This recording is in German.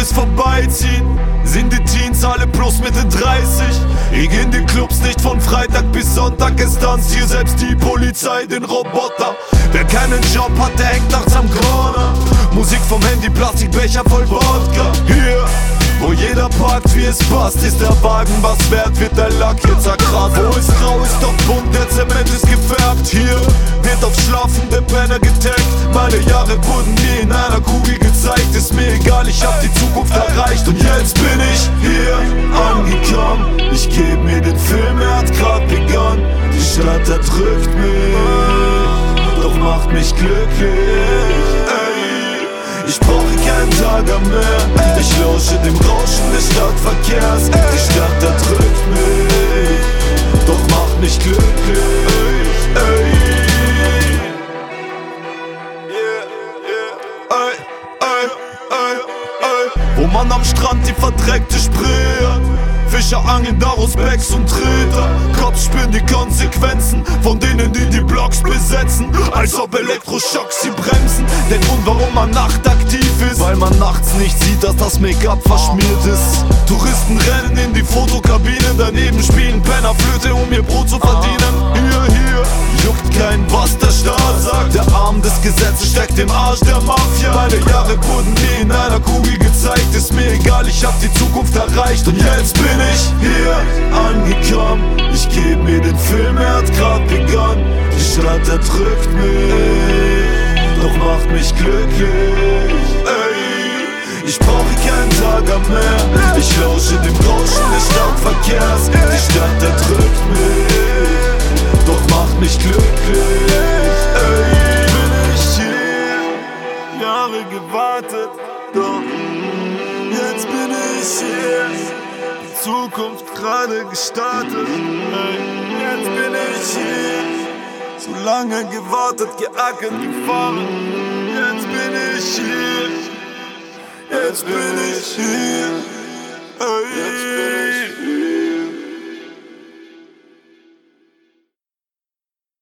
es vorbeiziehen, sind die Teens alle plus Mitte 30. Ich geh in die Clubs nicht von Freitag bis Sonntag, es tanzt hier selbst die Polizei den Roboter. Wer keinen Job hat, der hängt nachts am Corner. Musik vom Handy, Plastikbecher voll Wodka. Hier, wo jeder parkt wie es passt, ist der Wagen was wert, wird der Lack jetzt zerkratzt. Wo es grau ist doch bunt, der Zement ist gefärbt. Hier wird auf schlafende Penner getaggt. Meine Jahre wurden mir in einer Kugel gezeigt. Ist mir egal, ich hab die Zukunft erreicht. Und jetzt bin ich hier angekommen. Ich geb mir den Film, er hat grad begonnen. Die Stadt erdrückt mich, doch macht mich glücklich. Ich brauche keinen Tager mehr, ich lausche dem Rauschen des Stadtverkehrs. Die Stadt erdrückt mich, doch macht mich glücklich. Wo man am Strand die verdreckte Spree hat, Fischer angeln daraus Becks und Treter. Cops spüren die Konsequenzen von denen, die die Blocks besetzen. Als ob Elektroschocks sie bremsen. Der Grund, warum man nachtaktiv ist, weil man nachts nicht sieht, dass das Make-up verschmiert ist. Touristen rennen in die Fotokabine, daneben spielen Penner Flöte, um ihr Brot zu verdienen. Hier, juckt kein, was der Staat sagt. Der Arm des Gesetzes steckt im Arsch der Mafia. Meine Jahre wurden mir in einer Kugel gezeigt. Ist mir egal, ich hab die Zukunft erreicht. Und jetzt bin ich hier angekommen. Ich geb mir den Film, er hat grad begonnen. Die Stadt erdrückt mich, doch macht mich glücklich. Ich brauche keinen Tager mehr, ich lausche dem Rauschen des Stadtverkehrs. Die Stadt erdrückt mich, doch macht mich glücklich. Bin ich hier, Jahre gewartet, doch jetzt bin ich hier. Die Zukunft gerade gestartet, jetzt bin ich hier. So lange gewartet, geackert, gefahren, jetzt bin ich hier. Jetzt bin ich hier.